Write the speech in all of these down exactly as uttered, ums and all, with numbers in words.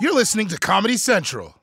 You're listening to Comedy Central.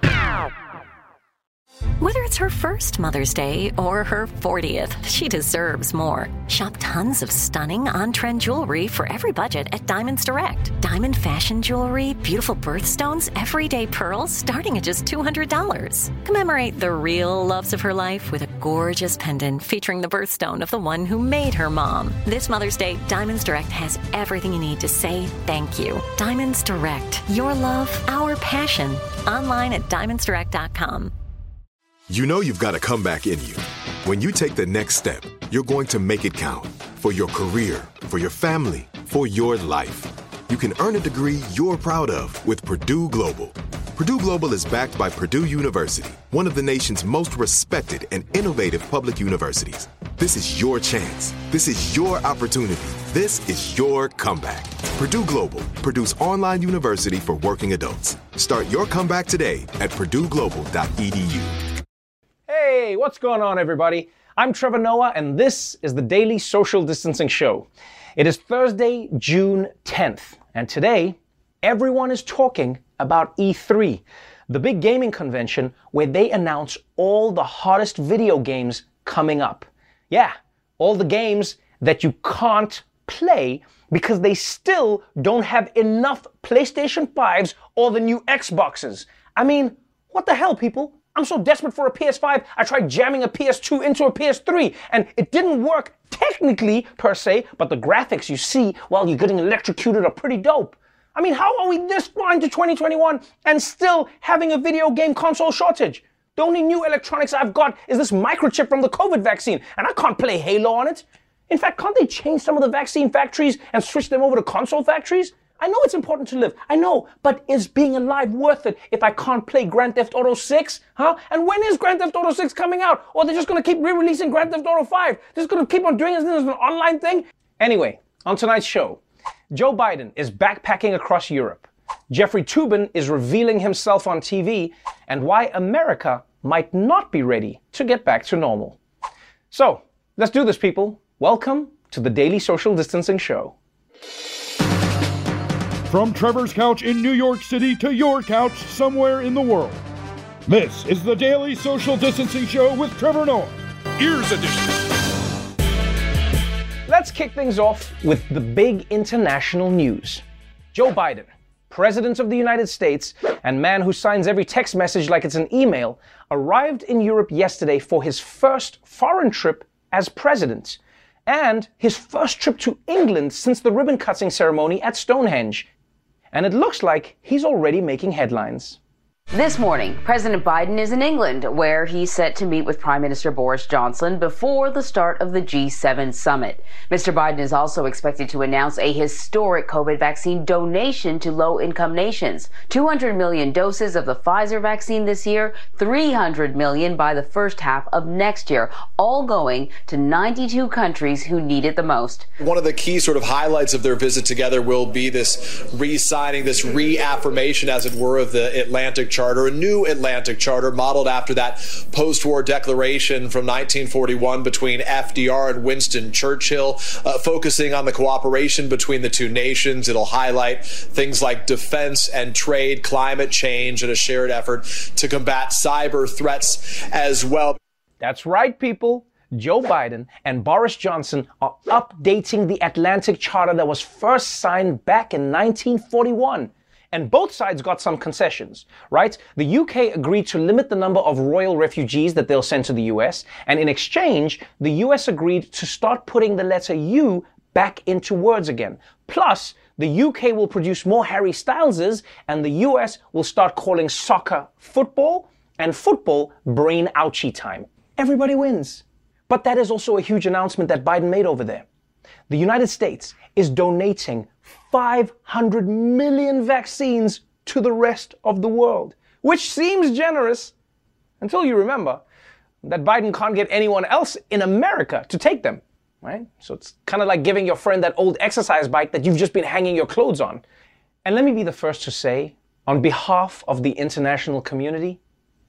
Whether it's her first Mother's Day or her fortieth, she deserves more. Shop tons of stunning on-trend jewelry for every budget at Diamonds Direct. Diamond fashion jewelry, beautiful birthstones, everyday pearls starting at just two hundred dollars. Commemorate the real loves of her life with a gorgeous pendant featuring the birthstone of the one who made her mom. This Mother's Day, Diamonds Direct has everything you need to say thank you. Diamonds Direct. Your love, our passion. Online at diamonds direct dot com. You know you've got a comeback in you. When you take the next step, you're going to make it count. For your career, for your family, for your life. You can earn a degree you're proud of with Purdue Global. Purdue Global is backed by Purdue University, one of the nation's most respected and innovative public universities. This is your chance. This is your opportunity. This is your comeback. Purdue Global, Purdue's online university for working adults. Start your comeback today at purdue global dot e d u. Hey, what's going on, everybody? I'm Trevor Noah, and this is the Daily Social Distancing Show. It is Thursday, June tenth, and today, everyone is talking about E three, the big gaming convention where they announce all the hottest video games coming up. Yeah, all the games that you can't play because they still don't have enough PlayStation fives or the new Xboxes. I mean, what the hell, people? I'm so desperate for a P S five, I tried jamming a P S two into a P S three, and it didn't work technically, per se, but the graphics you see while you're getting electrocuted are pretty dope. I mean, how are we this far into twenty twenty-one and still having a video game console shortage? The only new electronics I've got is this microchip from the COVID vaccine, and I can't play Halo on it. In fact, can't they change some of the vaccine factories and switch them over to console factories? I know it's important to live, I know, but is being alive worth it if I can't play Grand Theft Auto six? Huh? And when is Grand Theft Auto six coming out? Or they're just gonna keep re-releasing Grand Theft Auto five? They're just gonna keep on doing this as an online thing? Anyway, on tonight's show, Joe Biden is backpacking across Europe. Jeffrey Toobin is revealing himself on T V, and why America might not be ready to get back to normal. So, let's do this, people. Welcome to the Daily Social Distancing Show. From Trevor's couch in New York City to your couch somewhere in the world. This is the Daily Social Distancing Show with Trevor Noah, Ears Edition. Let's kick things off with the big international news. Joe Biden, President of the United States and man who signs every text message like it's an email, arrived in Europe yesterday for his first foreign trip as president, and his first trip to England since the ribbon-cutting ceremony at Stonehenge. And it looks like he's already making headlines. This morning, President Biden is in England, where he's set to meet with Prime Minister Boris Johnson before the start of the G seven summit. Mister Biden is also expected to announce a historic COVID vaccine donation to low-income nations. two hundred million doses of the Pfizer vaccine this year, three hundred million by the first half of next year, all going to ninety-two countries who need it the most. One of the key sort of highlights of their visit together will be this re-signing, this reaffirmation, as it were, of the Atlantic Charter, a new Atlantic Charter modeled after that post-war declaration from nineteen forty-one between F D R and Winston Churchill, uh, focusing on the cooperation between the two nations. It'll highlight things like defense and trade, climate change, and a shared effort to combat cyber threats as well. That's right, people. Joe Biden and Boris Johnson are updating the Atlantic Charter that was first signed back in nineteen forty-one. And both sides got some concessions, right? The U K agreed to limit the number of royal refugees that they'll send to the U S, and in exchange, the U S agreed to start putting the letter U back into words again. Plus, the U K will produce more Harry Styleses, and the U S will start calling soccer football, and football brain ouchie time. Everybody wins. But that is also a huge announcement that Biden made over there. The United States is donating five hundred million vaccines to the rest of the world, which seems generous until you remember that Biden can't get anyone else in America to take them, right? So it's kind of like giving your friend that old exercise bike that you've just been hanging your clothes on. And let me be the first to say, on behalf of the international community,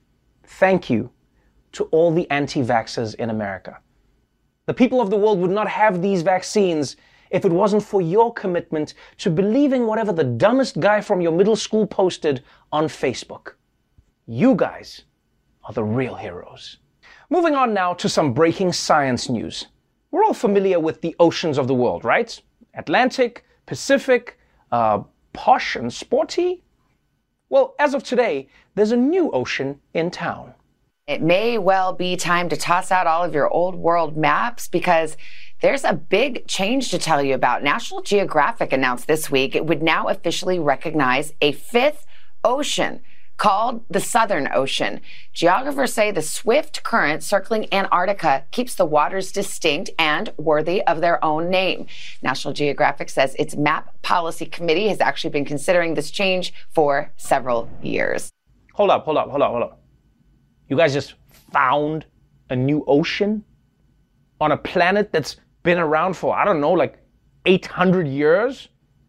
thank you to all the anti-vaxxers in America. The people of the world would not have these vaccines if it wasn't for your commitment to believing whatever the dumbest guy from your middle school posted on Facebook. You guys are the real heroes. Moving on now to some breaking science news. We're all familiar with the oceans of the world, right? Atlantic, Pacific, uh, posh and sporty. Well, as of today, there's a new ocean in town. It may well be time to toss out all of your old world maps because there's a big change to tell you about. National Geographic announced this week it would now officially recognize a fifth ocean called the Southern Ocean. Geographers say the swift current circling Antarctica keeps the waters distinct and worthy of their own name. National Geographic says its map policy committee has actually been considering this change for several years. Hold up, hold up, hold up, hold up. You guys just found a new ocean on a planet that's been around for, I don't know, like eight hundred years?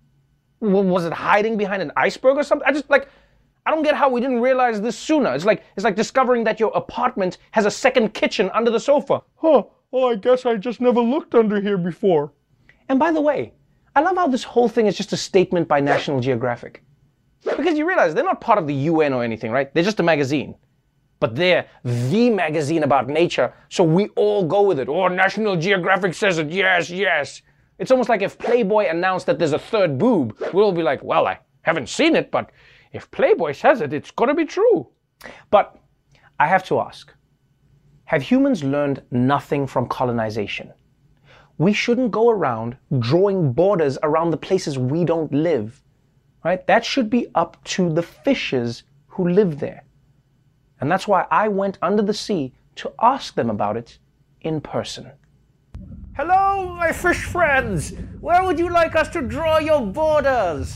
Was it hiding behind an iceberg or something? I just, like, I don't get how we didn't realize this sooner. It's like it's like discovering that your apartment has a second kitchen under the sofa. Huh, well, I guess I just never looked under here before. And by the way, I love how this whole thing is just a statement by National Geographic. Because you realize they're not part of the U N or anything, right? They're just a magazine. But they're the magazine about nature, so we all go with it. Oh, National Geographic says it, yes, yes. It's almost like if Playboy announced that there's a third boob, we'll all be like, well, I haven't seen it, but if Playboy says it, it's gonna be true. But I have to ask, have humans learned nothing from colonization? We shouldn't go around drawing borders around the places we don't live, right? That should be up to the fishes who live there. And that's why I went under the sea to ask them about it in person. Hello, my fish friends! Where would you like us to draw your borders?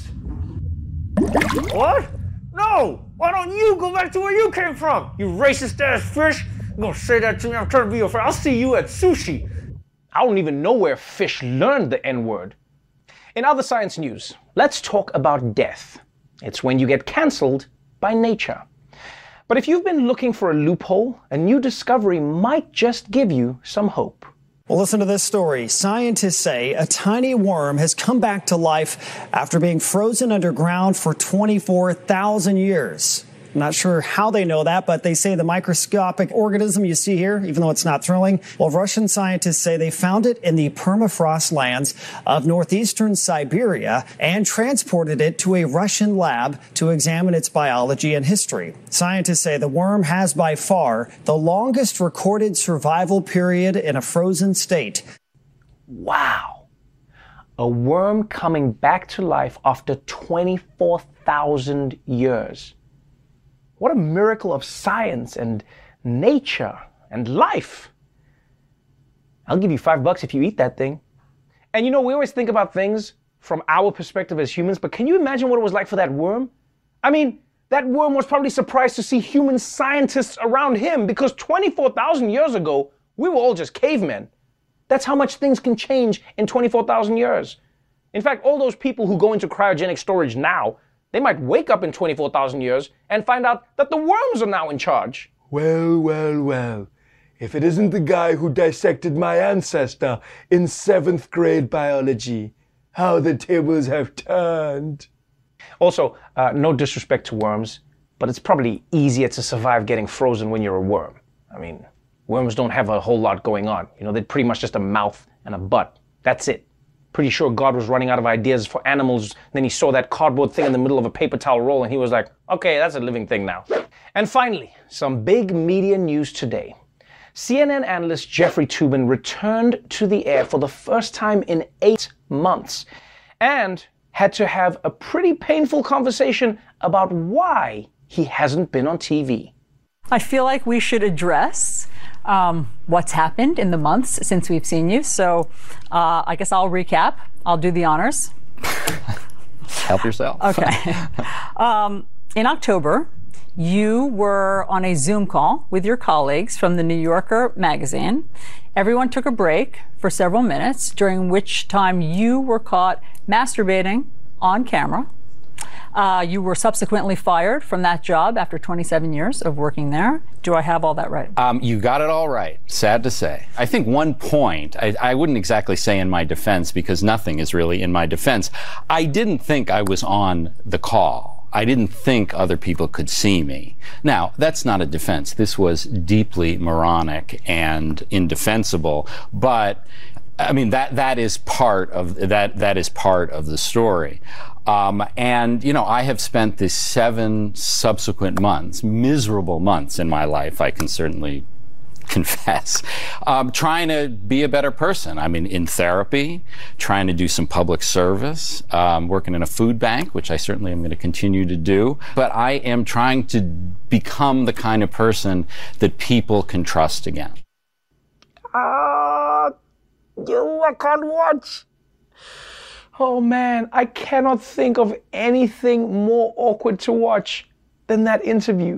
What? No! Why don't you go back to where you came from, you racist ass fish? You're gonna say that to me, I'm trying to be your friend. I'll see you at sushi. I don't even know where fish learned the N-word. In other science news, let's talk about death. It's when you get cancelled by nature. But if you've been looking for a loophole, a new discovery might just give you some hope. Well, listen to this story. Scientists say a tiny worm has come back to life after being frozen underground for twenty-four thousand years. I'm not sure how they know that, but they say the microscopic organism you see here, even though it's not thrilling, well, Russian scientists say they found it in the permafrost lands of northeastern Siberia and transported it to a Russian lab to examine its biology and history. Scientists say the worm has by far the longest recorded survival period in a frozen state. Wow. A worm coming back to life after twenty-four thousand years. What a miracle of science and nature and life. I'll give you five bucks if you eat that thing. And you know, we always think about things from our perspective as humans, but can you imagine what it was like for that worm? I mean, that worm was probably surprised to see human scientists around him because twenty-four thousand years ago, we were all just cavemen. That's how much things can change in twenty-four thousand years. In fact, all those people who go into cryogenic storage now, they might wake up in twenty-four thousand years and find out that the worms are now in charge. Well, well, well. If it isn't the guy who dissected my ancestor in seventh grade biology, how the tables have turned. Also, uh, no disrespect to worms, but it's probably easier to survive getting frozen when you're a worm. I mean, worms don't have a whole lot going on. You know, they're pretty much just a mouth and a butt. That's it. Pretty sure God was running out of ideas for animals. Then he saw that cardboard thing in the middle of a paper towel roll and he was like, okay, that's a living thing now. And finally, some big media news today. C N N analyst Jeffrey Toobin returned to the air for the first time in eight months and had to have a pretty painful conversation about why he hasn't been on T V. I feel like we should address um, what's happened in the months since we've seen you. So uh, I guess I'll recap. I'll do the honors. Help yourself. Okay. um, in October, you were on a Zoom call with your colleagues from the New Yorker magazine. Everyone took a break for several minutes, during which time you were caught masturbating on camera. Uh, you were subsequently fired from that job after twenty-seven years of working there. Do I have all that right? Um, you got it all right, sad to say. I think one point, I, I wouldn't exactly say in my defense, because nothing is really in my defense. I didn't think I was on the call. I didn't think other people could see me. Now, that's not a defense. This was deeply moronic and indefensible, but I mean, that, that is part of, that, that is part of the story. Um, and, you know, I have spent the seven subsequent months, miserable months in my life, I can certainly confess, um, trying to be a better person. I mean, in therapy, trying to do some public service, um, working in a food bank, which I certainly am going to continue to do. But I am trying to become the kind of person that people can trust again. Ah, uh, you I can't watch. Oh man, I cannot think of anything more awkward to watch than that interview.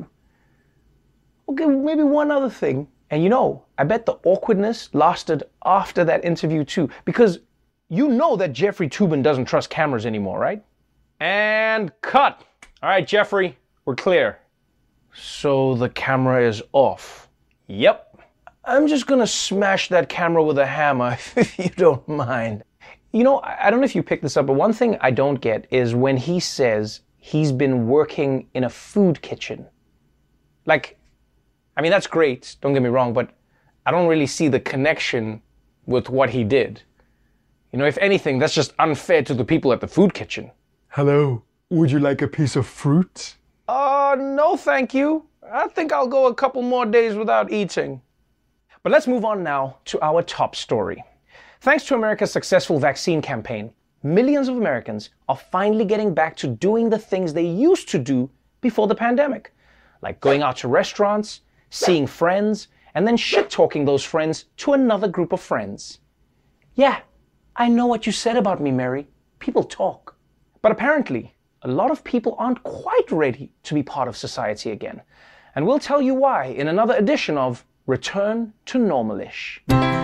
Okay, maybe one other thing. And you know, I bet the awkwardness lasted after that interview too, because you know that Jeffrey Toobin doesn't trust cameras anymore, right? And cut. All right, Jeffrey, we're clear. So the camera is off. Yep. I'm just gonna smash that camera with a hammer if you don't mind. You know, I don't know if you picked this up, but one thing I don't get is when he says he's been working in a food kitchen. Like, I mean, that's great, don't get me wrong, but I don't really see the connection with what he did. You know, if anything, that's just unfair to the people at the food kitchen. Hello, would you like a piece of fruit? Uh, no thank you. I think I'll go a couple more days without eating. But let's move on now to our top story. Thanks to America's successful vaccine campaign, millions of Americans are finally getting back to doing the things they used to do before the pandemic, like going out to restaurants, seeing friends, and then shit-talking those friends to another group of friends. Yeah, I know what you said about me, Mary. People talk. But apparently, a lot of people aren't quite ready to be part of society again. And we'll tell you why in another edition of Return to Normalish.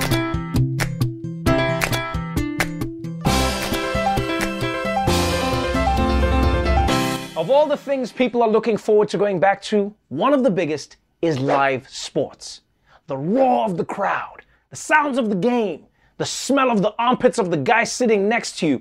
Of all the things people are looking forward to going back to, one of the biggest is live sports. The roar of the crowd, the sounds of the game, the smell of the armpits of the guy sitting next to you.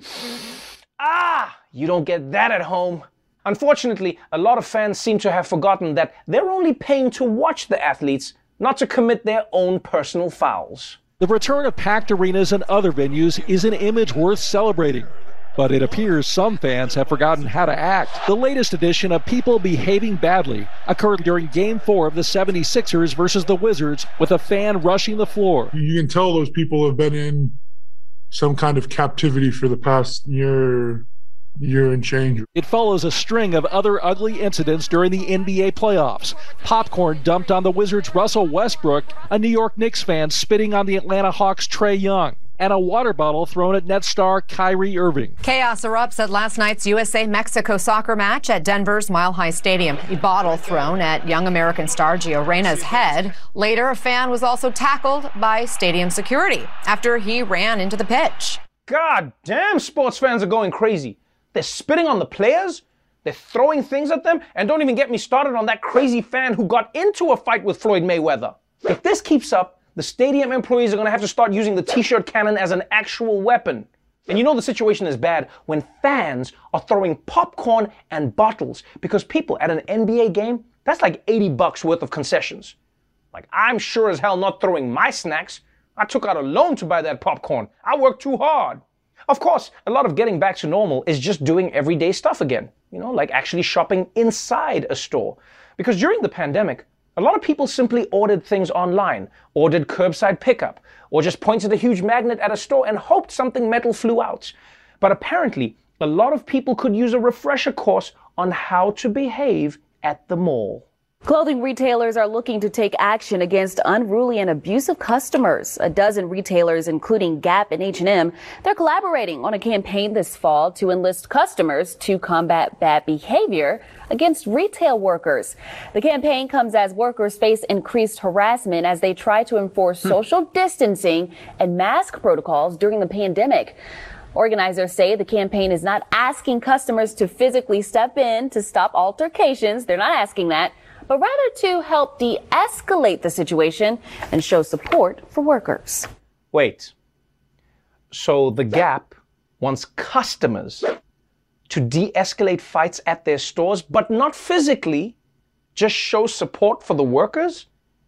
Ah, you don't get that at home. Unfortunately, a lot of fans seem to have forgotten that they're only paying to watch the athletes, not to commit their own personal fouls. The return of packed arenas and other venues is an image worth celebrating. But it appears some fans have forgotten how to act. The latest edition of people behaving badly occurred during Game four of the seventy-sixers versus the Wizards, with a fan rushing the floor. You can tell those people have been in some kind of captivity for the past year, year and change. It follows a string of other ugly incidents during the N B A playoffs. Popcorn dumped on the Wizards' Russell Westbrook, a New York Knicks fan spitting on the Atlanta Hawks' Trae Young, and a water bottle thrown at net star Kyrie Irving. Chaos erupts at last night's U S A-Mexico soccer match at Denver's Mile High Stadium. A bottle thrown at young American star Gio Reyna's head. Later, a fan was also tackled by stadium security after he ran into the pitch. God damn, sports fans are going crazy. They're spitting on the players, they're throwing things at them, and don't even get me started on that crazy fan who got into a fight with Floyd Mayweather. If this keeps up, the stadium employees are going to have to start using the t-shirt cannon as an actual weapon. And you know the situation is bad when fans are throwing popcorn and bottles, because people at an N B A game, that's like eighty bucks worth of concessions. Like, I'm sure as hell not throwing my snacks. I took out a loan to buy that popcorn. I worked too hard. Of course, a lot of getting back to normal is just doing everyday stuff again. You know, like actually shopping inside a store. Because during the pandemic, a lot of people simply ordered things online, ordered curbside pickup, or just pointed a huge magnet at a store and hoped something metal flew out. But apparently, a lot of people could use a refresher course on how to behave at the mall. Clothing retailers are looking to take action against unruly and abusive customers. A dozen retailers, including Gap and H and M, they're collaborating on a campaign this fall to enlist customers to combat bad behavior against retail workers. The campaign comes as workers face increased harassment as they try to enforce social distancing and mask protocols during the pandemic. Organizers say the campaign is not asking customers to physically step in to stop altercations. They're not asking that, but rather to help de-escalate the situation and show support for workers. Wait. So the Gap wants customers to de-escalate fights at their stores, but not physically, just show support for the workers?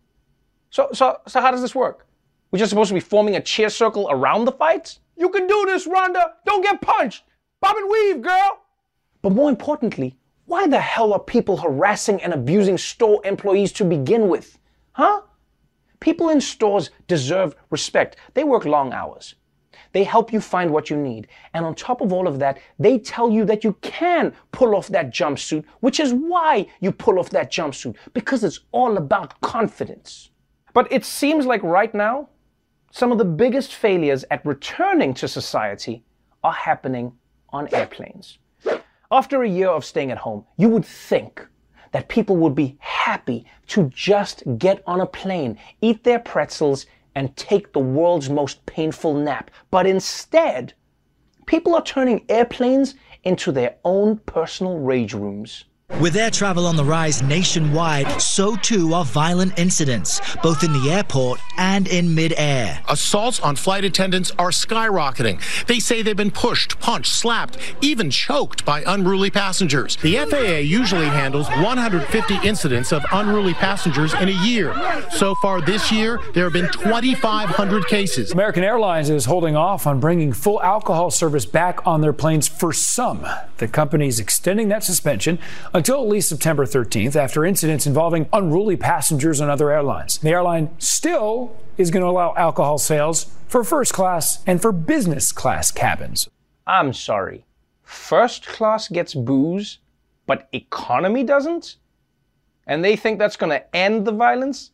So, so, so how does this work? We're just supposed to be forming a cheer circle around the fights? You can do this, Rhonda! Don't get punched! Bob and weave, girl! But more importantly, why the hell are people harassing and abusing store employees to begin with? Huh? People in stores deserve respect. They work long hours. They help you find what you need. And on top of all of that, they tell you that you can pull off that jumpsuit, which is why you pull off that jumpsuit, because it's all about confidence. But it seems like right now, some of the biggest failures at returning to society are happening on airplanes. After a year of staying at home, you would think that people would be happy to just get on a plane, eat their pretzels, and take the world's most painful nap. But instead, people are turning airplanes into their own personal rage rooms. With air travel on the rise nationwide, so too are violent incidents, both in the airport and in mid-air. Assaults on flight attendants are skyrocketing. They say they've been pushed, punched, slapped, even choked by unruly passengers. The F A A usually handles one hundred fifty incidents of unruly passengers in a year. So far this year, there have been twenty-five hundred cases. American Airlines is holding off on bringing full alcohol service back on their planes for some. The company is extending that suspension until at least September thirteenth after incidents involving unruly passengers on other airlines. The airline still is going to allow alcohol sales for first class and for business class cabins. I'm sorry. First class gets booze, but economy doesn't? And they think that's going to end the violence?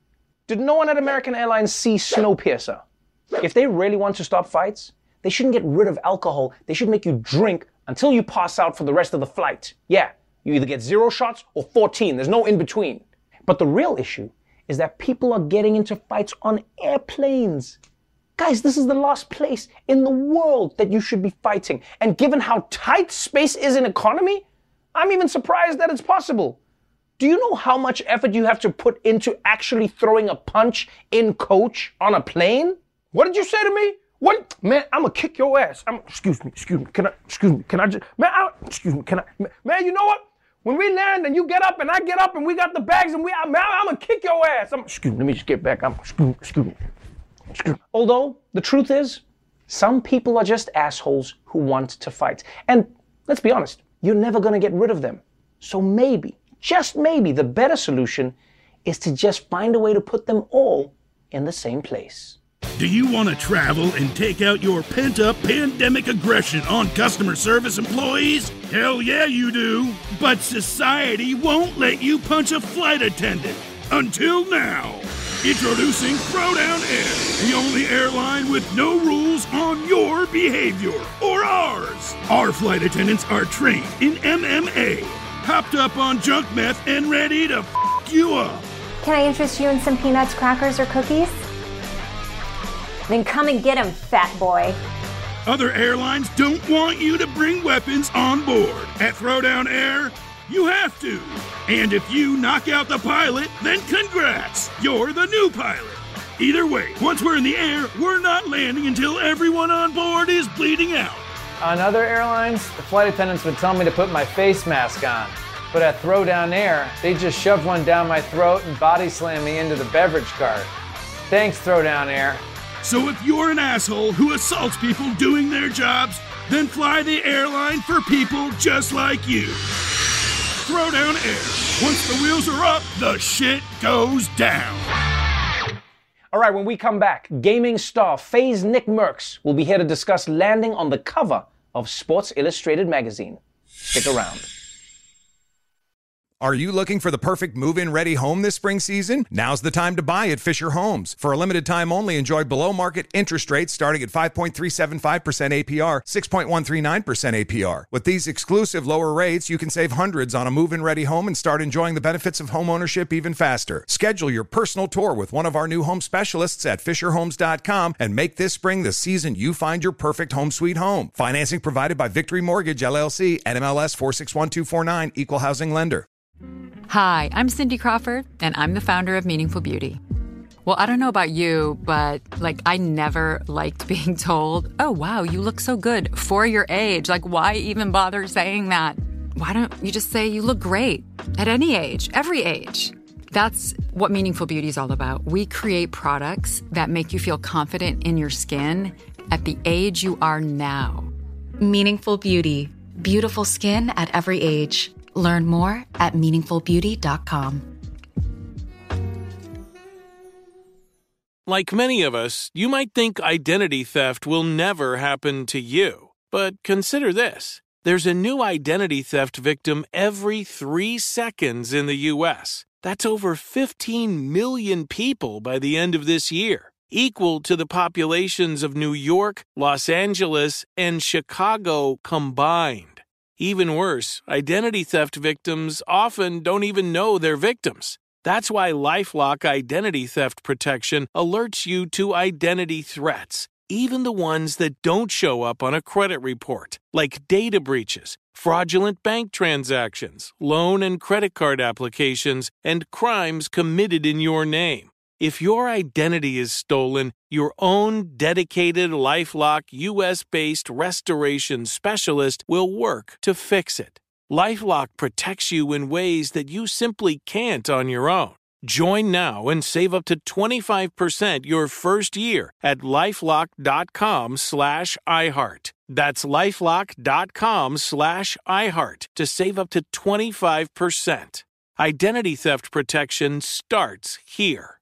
Did no one at American Airlines see Snowpiercer? If they really want to stop fights, they shouldn't get rid of alcohol. They should make you drink until you pass out for the rest of the flight. Yeah. You either get zero shots or fourteen. There's no in between. But the real issue is that people are getting into fights on airplanes. Guys, this is the last place in the world that you should be fighting. And given how tight space is in economy, I'm even surprised that it's possible. Do you know how much effort you have to put into actually throwing a punch in coach on a plane? What did you say to me? What? Man, I'm gonna kick your ass. I'm, excuse me, excuse me, can I, excuse me, can I just, man, I, excuse me, can I, man, you know what? When we land and you get up and I get up and we got the bags and we, man, I'm gonna kick your ass. I'm, excuse me, let me just get back. I'm, excuse, excuse me, excuse me. Although, the truth is, some people are just assholes who want to fight. And let's be honest, you're never gonna get rid of them. So maybe, just maybe, the better solution is to just find a way to put them all in the same place. Do you want to travel and take out your pent-up pandemic aggression on customer service employees? Hell yeah, you do. But society won't let you punch a flight attendant. Until now. Introducing Throwdown Air, the only airline with no rules on your behavior, or ours. Our flight attendants are trained in M M A, hopped up on junk meth, and ready to f*** you up. Can I interest you in some peanuts, crackers, or cookies? Then come and get him, fat boy. Other airlines don't want you to bring weapons on board. At Throwdown Air, you have to. And if you knock out the pilot, then congrats, you're the new pilot. Either way, once we're in the air, we're not landing until everyone on board is bleeding out. On other airlines, the flight attendants would tell me to put my face mask on. But at Throwdown Air, they just shoved one down my throat and body slammed me into the beverage cart. Thanks, Throwdown Air. So if you're an asshole who assaults people doing their jobs, then fly the airline for people just like you. Throwdown Air. Once the wheels are up, the shit goes down. All right, when we come back, gaming star FaZe Nick Merckx will be here to discuss landing on the cover of Sports Illustrated magazine. Stick around. Are you looking for the perfect move-in ready home this spring season? Now's the time to buy at Fisher Homes. For a limited time only, enjoy below-market interest rates starting at five point three seven five percent A P R, six point one three nine percent A P R. With these exclusive lower rates, you can save hundreds on a move-in ready home and start enjoying the benefits of homeownership even faster. Schedule your personal tour with one of our new home specialists at fisher homes dot com and make this spring the season you find your perfect home sweet home. Financing provided by Victory Mortgage, L L C, N M L S four six one two four nine, Equal Housing Lender. Hi, I'm Cindy Crawford, and I'm the founder of Meaningful Beauty. Well, I don't know about you, but, like, I never liked being told, oh, wow, you look so good for your age. Like, why even bother saying that? Why don't you just say you look great at any age, every age? That's what Meaningful Beauty is all about. We create products that make you feel confident in your skin at the age you are now. Meaningful Beauty. Beautiful skin at every age. Learn more at meaningful beauty dot com. Like many of us, you might think identity theft will never happen to you. But consider this. There's a new identity theft victim every three seconds in the U S. That's over fifteen million people by the end of this year, equal to the populations of New York, Los Angeles, and Chicago combined. Even worse, identity theft victims often don't even know they're victims. That's why LifeLock Identity Theft Protection alerts you to identity threats, even the ones that don't show up on a credit report, like data breaches, fraudulent bank transactions, loan and credit card applications, and crimes committed in your name. If your identity is stolen, your own dedicated LifeLock U S-based restoration specialist will work to fix it. LifeLock protects you in ways that you simply can't on your own. Join now and save up to twenty-five percent your first year at lifelock.com slash iHeart. That's lifelock.com slash iHeart to save up to twenty-five percent. Identity theft protection starts here.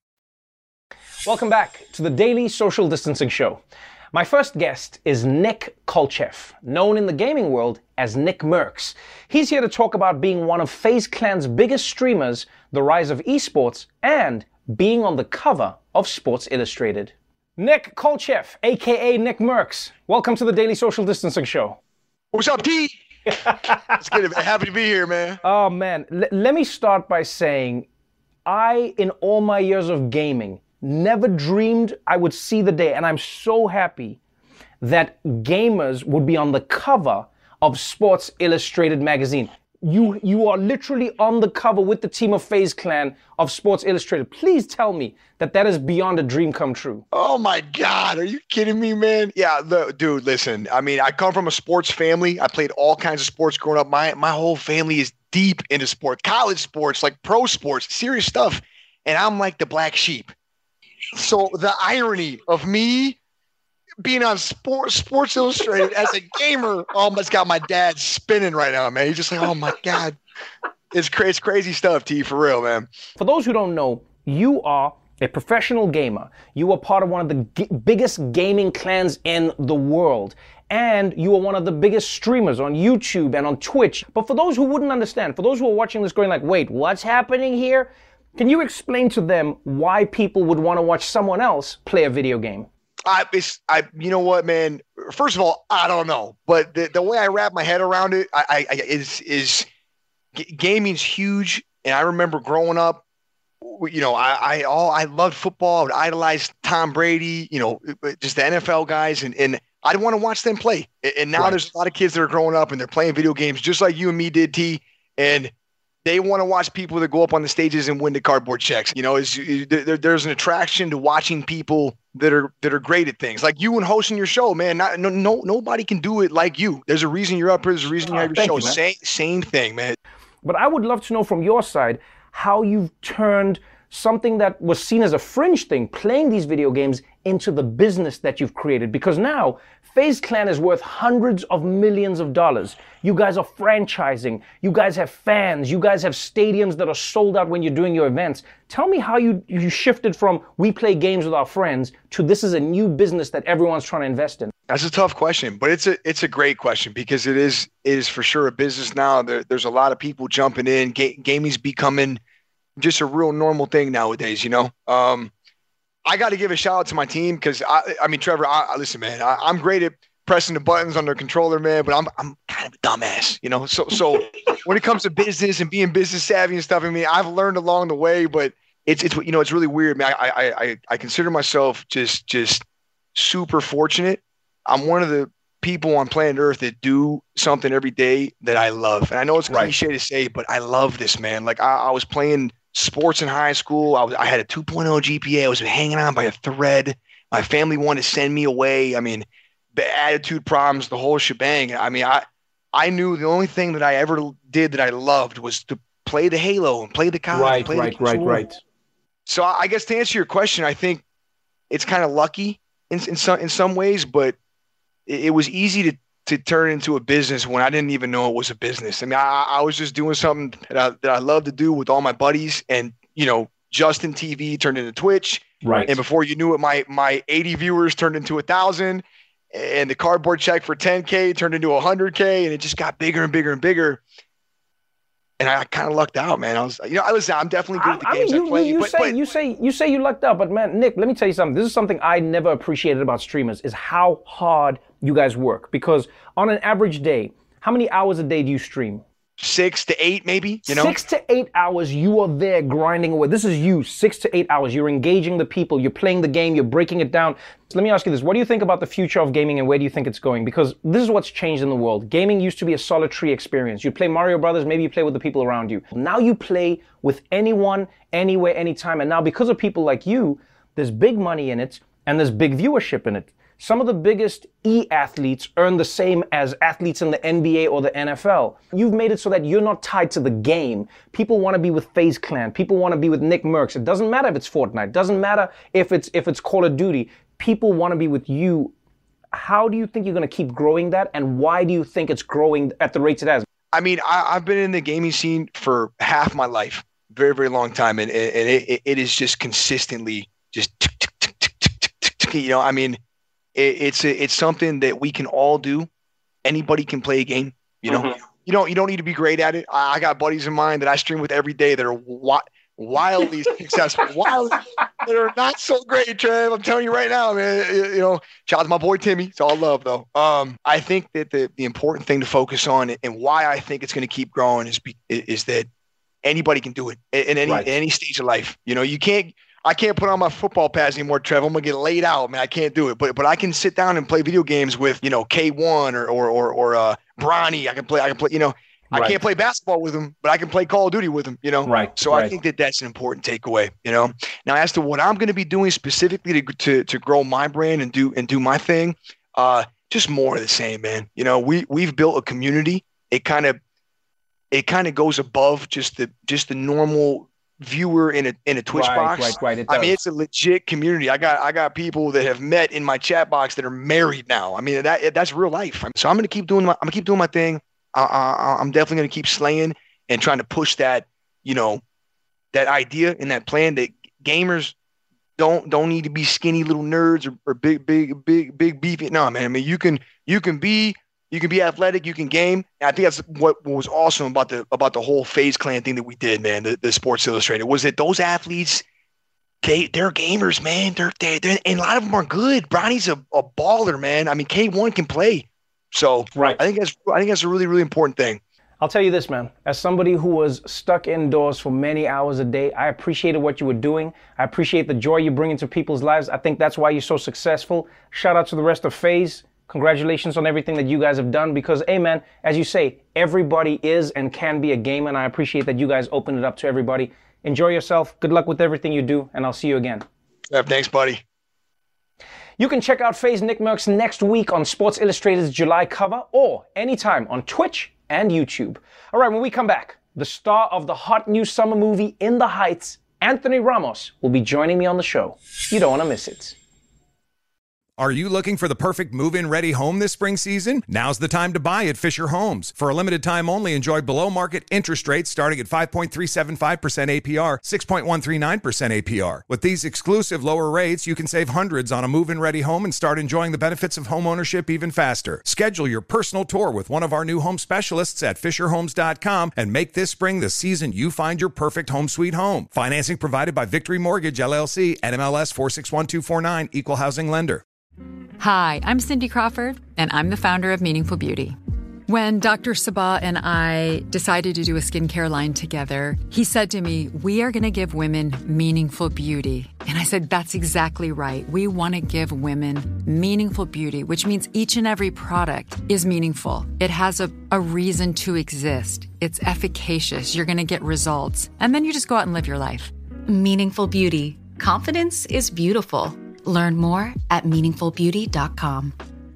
Welcome back to the Daily Social Distancing Show. My first guest is Nick Kolcheff, known in the gaming world as Nick Mercs. He's here to talk about being one of FaZe Clan's biggest streamers, the rise of esports, and being on the cover of Sports Illustrated. Nick Kolcheff, aka Nick Mercs, welcome to the Daily Social Distancing Show. What's up, T? It's good. Happy to be here, man. Oh, man. L- let me start by saying, I, in all my years of gaming, never dreamed I would see the day, and I'm so happy that gamers would be on the cover of Sports Illustrated magazine. You you are literally on the cover with the team of FaZe Clan of Sports Illustrated. Please tell me that that is beyond a dream come true. Oh my God, are you kidding me, man? Yeah, the, dude, listen, I mean, I come from a sports family. I played all kinds of sports growing up. My, my whole family is deep into sports, college sports, like pro sports, serious stuff. And I'm like the black sheep. So the irony of me being on Sports Sports Illustrated as a gamer almost got my dad spinning right now, man. He's just like, oh my God. It's, cra- it's crazy stuff, T, for real, man. For those who don't know, you are a professional gamer. You are part of one of the g- biggest gaming clans in the world. And you are one of the biggest streamers on YouTube and on Twitch. But for those who wouldn't understand, for those who are watching this going like, wait, what's happening here? Can you explain to them why people would want to watch someone else play a video game? I, it's, I, you know what, man? First of all, I don't know, but the, the way I wrap my head around it, I, I is is g- gaming's huge. And I remember growing up, you know, I, I all I loved football. I would idolize Tom Brady, you know, just the N F L guys, and and I'd want to watch them play. And now right. There's a lot of kids that are growing up and they're playing video games just like you and me did, T. And they want to watch people that go up on the stages and win the cardboard checks. You know, is there, there's an attraction to watching people that are that are great at things like you and hosting your show, man. Not, no, no, nobody can do it like you. There's a reason you're up here. There's a reason you have your show. You, same, same thing, man. But I would love to know from your side how you've turned something that was seen as a fringe thing, playing these video games, into the business that you've created. Because now FaZe Clan is worth hundreds of millions of dollars. You guys are franchising. You guys have fans. You guys have stadiums that are sold out when you're doing your events. Tell me how you, you shifted from we play games with our friends to this is a new business that everyone's trying to invest in. That's a tough question, but it's a it's a great question because it is it is for sure a business now. There, there's a lot of people jumping in. Ga- gaming's becoming just a real normal thing nowadays. You know, um, I got to give a shout out to my team because I I mean Trevor, I, I listen, man, I, I'm great at pressing the buttons on the controller, man, but I'm I'm kind of a dumbass, you know. So so when it comes to business and being business savvy and stuff, I mean, I've learned along the way, but it's it's you know it's really weird, man. I I I, I consider myself just just super fortunate. I'm one of the people on planet Earth that do something every day that I love. And I know it's Right. cliche to say, but I love this, man. Like I, I was playing sports in high school. I was, I had a two point oh G P A. I was hanging on by a thread. My family wanted to send me away. I mean, the attitude problems, the whole shebang. I mean, I, I knew the only thing that I ever did that I loved was to play the Halo and play the college. Right, play the right, right, school. right. So I I guess to answer your question, I think it's kind of lucky in, in some, in some ways, but it, it was easy to, to turn into a business when I didn't even know it was a business. I mean, I, I was just doing something that I, that I love to do with all my buddies, and, you know, Justin T V turned into Twitch. Right. And before you knew it, my, my eighty viewers turned into a thousand, and the cardboard check for ten K turned into a hundred K, and it just got bigger and bigger and bigger. And I kind of lucked out, man. I was, you know, I listen, I'm definitely good at the I games mean, you, I play, you, you but, say but you say you say you lucked out, but man, Nick, let me tell you something. This is something I never appreciated about streamers is how hard you guys work. Because on an average day, how many hours a day do you stream? six to eight, maybe, you know? Six to eight hours, you are there grinding away. This is you, six to eight hours. You're engaging the people. You're playing the game. You're breaking it down. So let me ask you this. What do you think about the future of gaming, and where do you think it's going? Because this is what's changed in the world. Gaming used to be a solitary experience. You play Mario Brothers, maybe you play with the people around you. Now you play with anyone, anywhere, anytime. And now because of people like you, there's big money in it, and there's big viewership in it. Some of the biggest e-athletes earn the same as athletes in the N B A or the N F L. You've made it so that you're not tied to the game. People want to be with FaZe Clan. People want to be with Nick Mercs. It doesn't matter if it's Fortnite. It doesn't matter if it's if it's Call of Duty. People want to be with you. How do you think you're going to keep growing that, and why do you think it's growing at the rates it has? I mean, I, I've been in the gaming scene for half my life, very, very long time, and, and it, it is just consistently just, tick, tick, tick, tick, tick, tick, tick, tick, you know, I mean, it, it's a, it's something that we can all do. Anybody can play a game, you know. Mm-hmm. You don't you don't need to be great at it. I, I got buddies of mine that I stream with every day that are wi- wildly successful, wildly that are not so great, Trev. I'm telling you right now, man. You, you know, shout out to my boy Timmy. It's all love, though. Um, I think that the the important thing to focus on, and why I think it's going to keep growing, is be, is that anybody can do it in any right. any stage of life. You know, you can't. I can't put on my football pads anymore, Trev. I'm gonna get laid out, man. I can't do it. But but I can sit down and play video games with, you know, K one or or or, or uh, Bronny. I can play. I can play. You know, right. I can't play basketball with him, but I can play Call of Duty with him. You know, right. So right. I think that that's an important takeaway. You know, now as to what I'm gonna be doing specifically to to to grow my brand and do and do my thing, uh, just more of the same, man. You know, we we've built a community. It kind of it kind of goes above just the just the normal viewer in a in a Twitch right, box. Right, right, it I mean, it's a legit community. I got I got people that have met in my chat box that are married now. I mean, that that's real life. So I'm gonna keep doing my I'm gonna keep doing my thing. I, I, I'm definitely gonna keep slaying and trying to push that, you know, that idea and that plan that gamers don't don't need to be skinny little nerds or, or big big big big beefy. No, man. I mean, you can you can be. You can be athletic, you can game. And I think that's what was awesome about the about the whole FaZe Clan thing that we did, man. The, the Sports Illustrated was that those athletes, they they're gamers, man. They're they they're, and a lot of them are good. Bronny's a, a baller, man. I mean, K one can play. So right. I think that's I think that's a really really important thing. I'll tell you this, man. As somebody who was stuck indoors for many hours a day, I appreciated what you were doing. I appreciate the joy you bring into people's lives. I think that's why you're so successful. Shout out to the rest of FaZe. Congratulations on everything that you guys have done because, hey, man, as you say, everybody is and can be a gamer, and I appreciate that you guys opened it up to everybody. Enjoy yourself. Good luck with everything you do, and I'll see you again. Yeah, thanks, buddy. You can check out FaZe Nick Mercs next week on Sports Illustrated's July cover or anytime on Twitch and YouTube. All right, when we come back, the star of the hot new summer movie In the Heights, Anthony Ramos, will be joining me on the show. You don't want to miss it. Are you looking for the perfect move-in ready home this spring season? Now's the time to buy at Fisher Homes. For a limited time only, enjoy below-market interest rates starting at five point three seven five percent A P R, six point one three nine percent A P R. With these exclusive lower rates, you can save hundreds on a move-in ready home and start enjoying the benefits of home ownership even faster. Schedule your personal tour with one of our new home specialists at fisher homes dot com and make this spring the season you find your perfect home sweet home. Financing provided by Victory Mortgage, L L C, N M L S four six one two four nine, Equal Housing Lender. Hi, I'm Cindy Crawford, and I'm the founder of Meaningful Beauty. When Doctor Sabah and I decided to do a skincare line together, he said to me, we are going to give women meaningful beauty. And I said, that's exactly right. We want to give women meaningful beauty, which means each and every product is meaningful. It has a, a reason to exist. It's efficacious. You're going to get results. And then you just go out and live your life. Meaningful Beauty. Confidence is beautiful. Learn more at meaningful beauty dot com.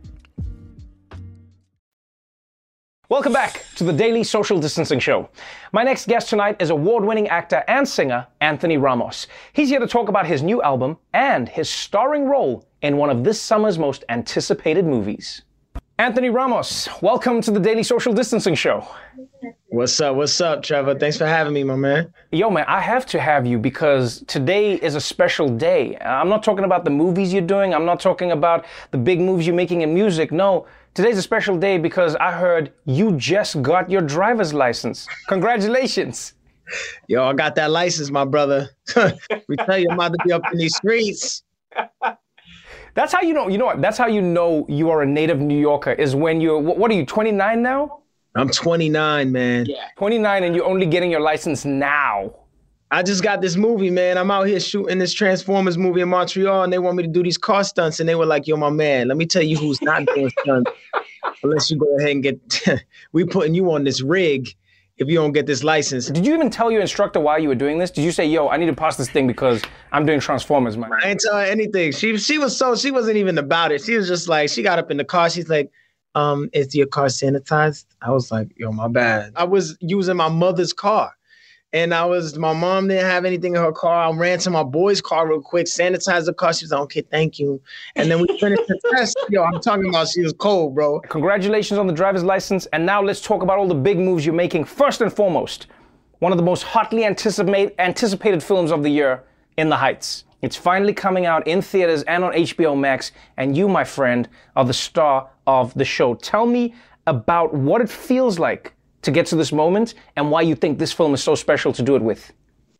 Welcome back to the Daily Social Distancing Show. My next guest tonight is award-winning actor and singer Anthony Ramos. He's here to talk about his new album and his starring role in one of this summer's most anticipated movies. Anthony Ramos, welcome to the Daily Social Distancing Show. What's up? What's up, Trevor? Thanks for having me, my man. Yo, man, I have to have you because today is a special day. I'm not talking about the movies you're doing. I'm not talking about the big moves you're making in music. No, today's a special day because I heard you just got your driver's license. Congratulations. Yo, I got that license, my brother. We tell you, I'm about to be up in these streets. That's how you know, you know what? That's how you know you are a native New Yorker is when you're, what are you, twenty-nine now? I'm twenty-nine, man. Yeah. twenty-nine and you're only getting your license now. I just got this movie, man. I'm out here shooting this Transformers movie in Montreal and they want me to do these car stunts and they were like, yo, my man, let me tell you who's not doing stunts. Unless you go ahead and get, we putting you on this rig if you don't get this license. Did you even tell your instructor while you were doing this? Did you say, yo, I need to pass this thing because I'm doing Transformers, man? I didn't tell her anything. She, she was so, she wasn't even about it. She was just like, she got up in the car. She's like, um, is your car sanitized? I was like, yo, my bad. I was using my mother's car. And I was, my mom didn't have anything in her car. I ran to my boy's car real quick, sanitized the car. She was like, okay, thank you. And then we finished the test. Yo, I'm talking about she was cold, bro. Congratulations on the driver's license. And now let's talk about all the big moves you're making. First and foremost, one of the most hotly anticipate, anticipated films of the year, In the Heights. It's finally coming out in theaters and on H B O Max. And you, my friend, are the star of the show. Tell me about what it feels like to get to this moment and why you think this film is so special to do it with.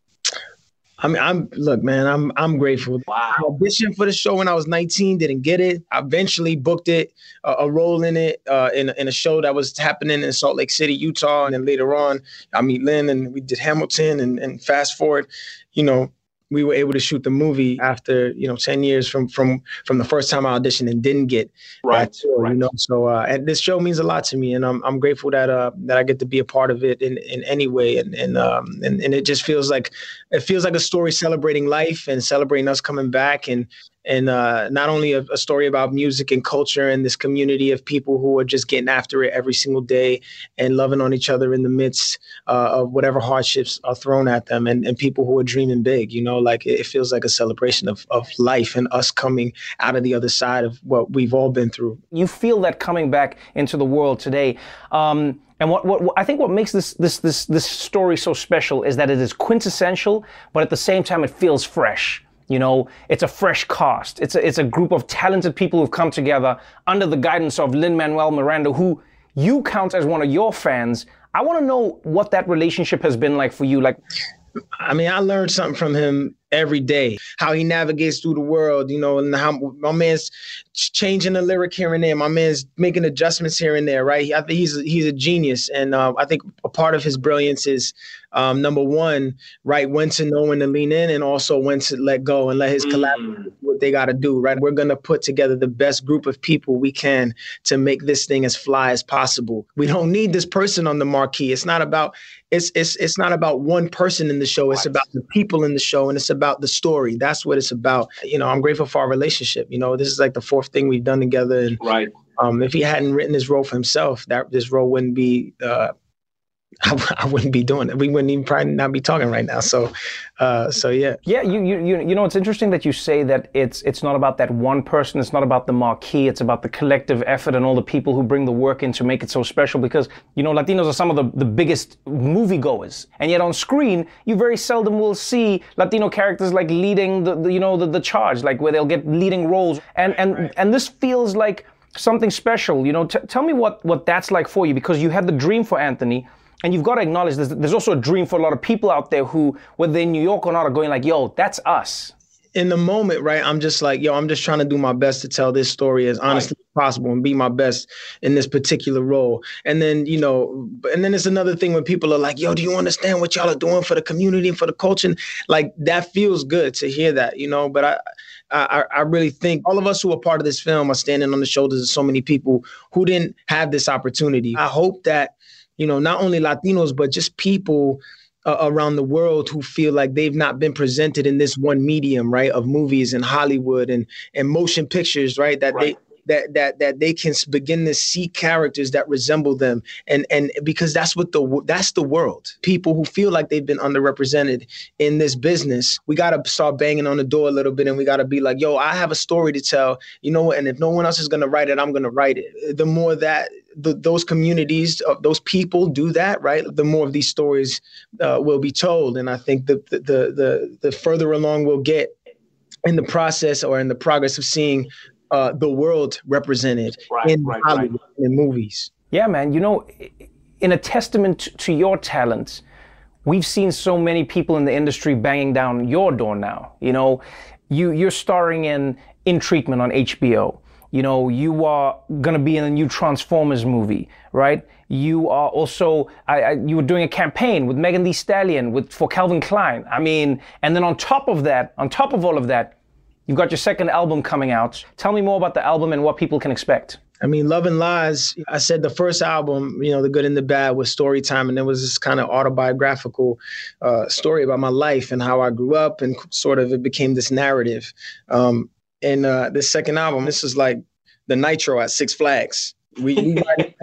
I mean, I'm look, man, I'm I'm grateful. Wow. I auditioned for the show when I was nineteen, didn't get it. I eventually booked it, uh, a role in it, uh, in, in a show that was happening in Salt Lake City, Utah. And then later on, I meet Lynn and we did Hamilton and, and fast forward, you know, we were able to shoot the movie after, you know, ten years from from from the first time I auditioned and didn't get right, that tour, right. You know. So uh, and this show means a lot to me, and I'm I'm grateful that uh that I get to be a part of it in, in any way, and and um and, and it just feels like it feels like a story celebrating life and celebrating us coming back, and and uh, not only a, a story about music and culture and this community of people who are just getting after it every single day and loving on each other in the midst uh, of whatever hardships are thrown at them, and, and people who are dreaming big, you know, like it, it feels like a celebration of, of life and us coming out of the other side of what we've all been through. You feel that coming back into the world today. Um, and what, what, what I think what makes this, this, this, this story so special is that it is quintessential, but at the same time, it feels fresh. You know, it's a fresh cast. It's a, it's a group of talented people who've come together under the guidance of Lin-Manuel Miranda, who you count as one of your fans. I want to know what that relationship has been like for you. Like, I mean, I learned something from him every day, how he navigates through the world, you know, and how my man's changing the lyric here and there. My man's making adjustments here and there, right? I think he's he's a genius. And uh, I think a part of his brilliance is, um, number one, right, when to know when to lean in, and also when to let go and let his mm. collaborators do what they got to do, right? We're going to put together the best group of people we can to make this thing as fly as possible. We don't need this person on the marquee. It's not about it's it's it's not about one person in the show. It's about the people in the show, and it's about the story. That's what it's about. You know, I'm grateful for our relationship. You know, this is like the fourth thing we've done together. And right. um, if he hadn't written this role for himself, that this role wouldn't be uh, I, I wouldn't be doing it. We wouldn't even probably not be talking right now. So, uh, so yeah. Yeah, you, you you you know, it's interesting that you say that it's it's not about that one person. It's not about the marquee. It's about the collective effort and all the people who bring the work in to make it so special. Because, you know, Latinos are some of the, the biggest moviegoers, and yet on screen you very seldom will see Latino characters like leading the, the you know the, the charge, like where they'll get leading roles. And and right. and this feels like something special. You know, T- tell me what what that's like for you, because you had the dream for Anthony. And you've got to acknowledge there's, there's also a dream for a lot of people out there who, whether they're in New York or not, are going like, yo, that's us. In the moment, right, I'm just like, yo, I'm just trying to do my best to tell this story as honestly right. as possible and be my best in this particular role. And then, you know, and then it's another thing when people are like, yo, do you understand what y'all are doing for the community and for the culture? And like, that feels good to hear that, you know, but I, I, I really think all of us who are part of this film are standing on the shoulders of so many people who didn't have this opportunity. I hope that, you know, not only Latinos, but just people uh, around the world who feel like they've not been presented in this one medium, right, of movies and Hollywood and and motion pictures, right, that right. they that that that they can begin to see characters that resemble them, and and because that's what the that's the world. People who feel like they've been underrepresented in this business, we got to start banging on the door a little bit, and we got to be like, yo, I have a story to tell, you know, and if no one else is gonna write it, I'm gonna write it. The more that The, those communities, uh, those people do that, right, the more of these stories uh, will be told. And I think the, the the the further along we'll get in the process or in the progress of seeing uh, the world represented right, in right, Hollywood right. in movies. Yeah, man. You know, in a testament to your talents, we've seen so many people in the industry banging down your door now. You know, you you're starring in In Treatment on H B O. You know, you are going to be in a new Transformers movie, right? You are also, I, I, you were doing a campaign with Megan Thee Stallion with for Calvin Klein. I mean, and then on top of that, on top of all of that, you've got your second album coming out. Tell me more about the album and what people can expect. I mean, Love and Lies, I said the first album, you know, The Good and the Bad, was story time. And there was this kind of autobiographical uh, story about my life and how I grew up, and sort of it became this narrative. Um, And uh, this second album, this is like the Nitro at Six Flags. We, we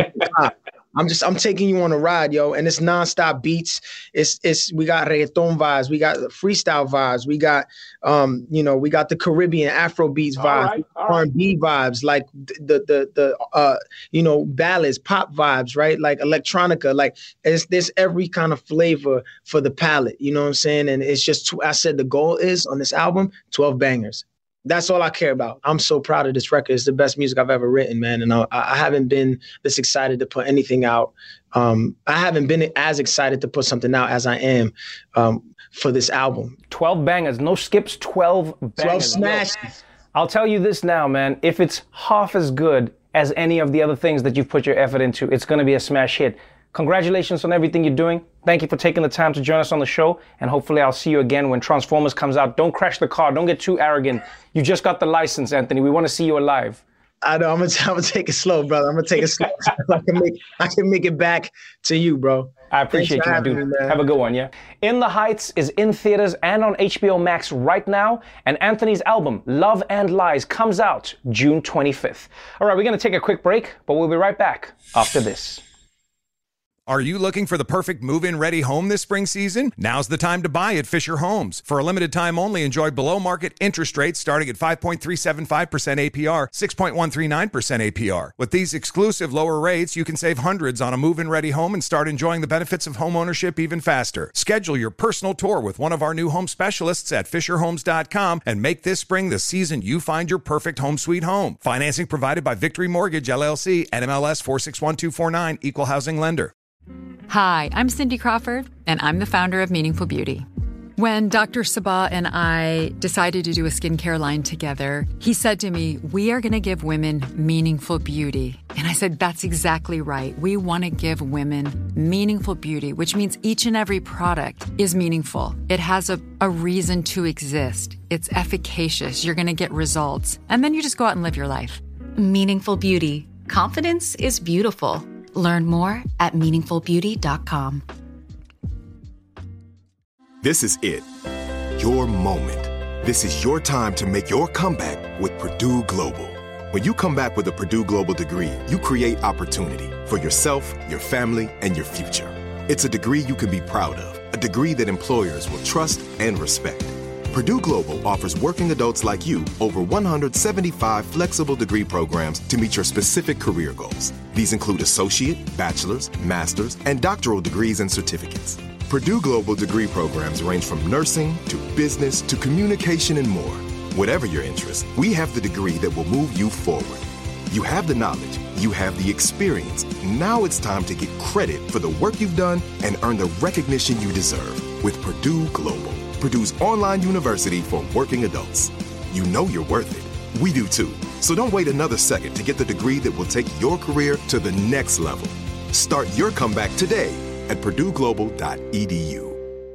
I'm just I'm taking you on a ride, yo, and it's nonstop beats. It's it's we got reggaeton vibes, we got freestyle vibes, we got um you know we got the Caribbean Afro beats vibes, right, R and B vibes, like the the the uh you know ballads, pop vibes, right, like electronica, like it's there's every kind of flavor for the palette, you know what I'm saying? And it's just I said the goal is on this album twelve bangers. That's all I care about. I'm so proud of this record. It's the best music I've ever written, man. And I, I haven't been this excited to put anything out. Um, I haven't been as excited to put something out as I am um, for this album. twelve bangers, no skips, twelve bangers. twelve smashes. I'll tell you this now, man. If it's half as good as any of the other things that you've put your effort into, it's going to be a smash hit. Congratulations on everything you're doing. Thank you for taking the time to join us on the show. And hopefully I'll see you again when Transformers comes out. Don't crash the car. Don't get too arrogant. You just got the license, Anthony. We want to see you alive. I know. I'm going to I'm gonna take it slow, brother. I'm going to take it slow. I can make I can make it back to you, bro. I appreciate you, my dude. Me, Have a good one, yeah? In the Heights is in theaters and on H B O Max right now. And Anthony's album, Love and Lies, comes out June twenty-fifth. All right, we're going to take a quick break, but we'll be right back after this. Are you looking for the perfect move-in ready home this spring season? Now's the time to buy at Fisher Homes. For a limited time only, enjoy below-market interest rates starting at five point three seven five percent A P R, six point one three nine percent A P R. With these exclusive lower rates, you can save hundreds on a move-in ready home and start enjoying the benefits of homeownership even faster. Schedule your personal tour with one of our new home specialists at fisher homes dot com and make this spring the season you find your perfect home sweet home. Financing provided by Victory Mortgage, L L C, N M L S four six one two four nine, Equal Housing Lender. Hi, I'm Cindy Crawford, and I'm the founder of Meaningful Beauty. When Doctor Sabah and I decided to do a skincare line together, he said to me, we are going to give women meaningful beauty. And I said, that's exactly right. We want to give women meaningful beauty, which means each and every product is meaningful. It has a, a reason to exist. It's efficacious. You're going to get results. And then you just go out and live your life. Meaningful Beauty. Confidence is beautiful. Learn more at meaningful beauty dot com. This is it. Your moment. This is your time to make your comeback with Purdue Global. When you come back with a Purdue Global degree, you create opportunity for yourself, your family, and your future. It's a degree you can be proud of, a degree that employers will trust and respect. Purdue Global offers working adults like you over one hundred seventy-five flexible degree programs to meet your specific career goals. These include associate, bachelor's, master's, and doctoral degrees and certificates. Purdue Global degree programs range from nursing to business to communication and more. Whatever your interest, we have the degree that will move you forward. You have the knowledge, you have the experience. Now it's time to get credit for the work you've done and earn the recognition you deserve with Purdue Global, Purdue's online university for working adults. You know you're worth it. We do too. So don't wait another second to get the degree that will take your career to the next level. Start your comeback today at purdue global dot e d u.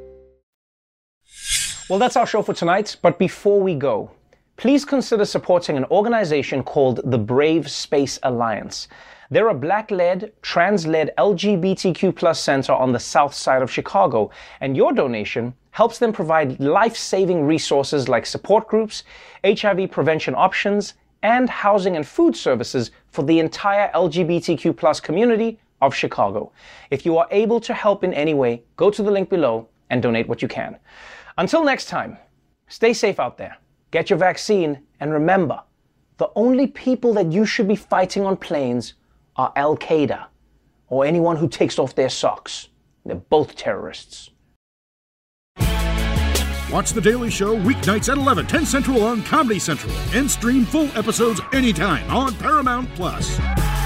Well, that's our show for tonight. But before we go, please consider supporting an organization called the Brave Space Alliance. They're a Black-led, trans-led L G B T Q plus center on the south side of Chicago, and your donation helps them provide life-saving resources like support groups, H I V prevention options, and housing and food services for the entire L G B T Q plus community of Chicago. If you are able to help in any way, go to the link below and donate what you can. Until next time, stay safe out there, get your vaccine, and remember, the only people that you should be fighting on planes are Al-Qaeda or anyone who takes off their socks. They're both terrorists. Watch The Daily Show weeknights at eleven, ten Central on Comedy Central, and stream full episodes anytime on Paramount Plus.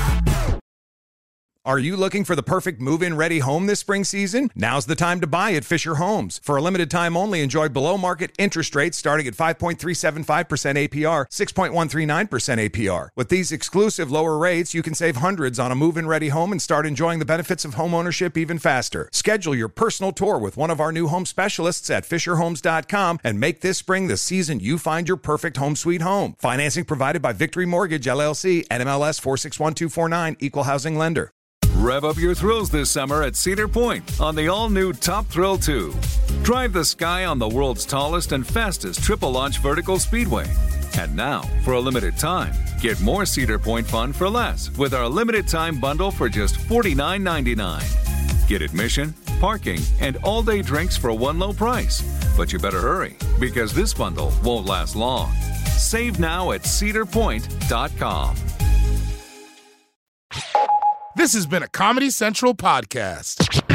Are you looking for the perfect move-in ready home this spring season? Now's the time to buy at Fisher Homes. For a limited time only, enjoy below-market interest rates starting at five point three seven five percent A P R, six point one three nine percent A P R. With these exclusive lower rates, you can save hundreds on a move-in ready home and start enjoying the benefits of homeownership even faster. Schedule your personal tour with one of our new home specialists at fisher homes dot com and make this spring the season you find your perfect home sweet home. Financing provided by Victory Mortgage, L L C, N M L S four six one two four nine, Equal Housing Lender. Rev up your thrills this summer at Cedar Point on the all-new Top Thrill two. Drive the sky on the world's tallest and fastest triple-launch vertical speedway. And now, for a limited time, get more Cedar Point fun for less with our limited-time bundle for just forty-nine ninety-nine. Get admission, parking, and all-day drinks for one low price. But you better hurry, because this bundle won't last long. Save now at cedar point dot com. This has been a Comedy Central podcast.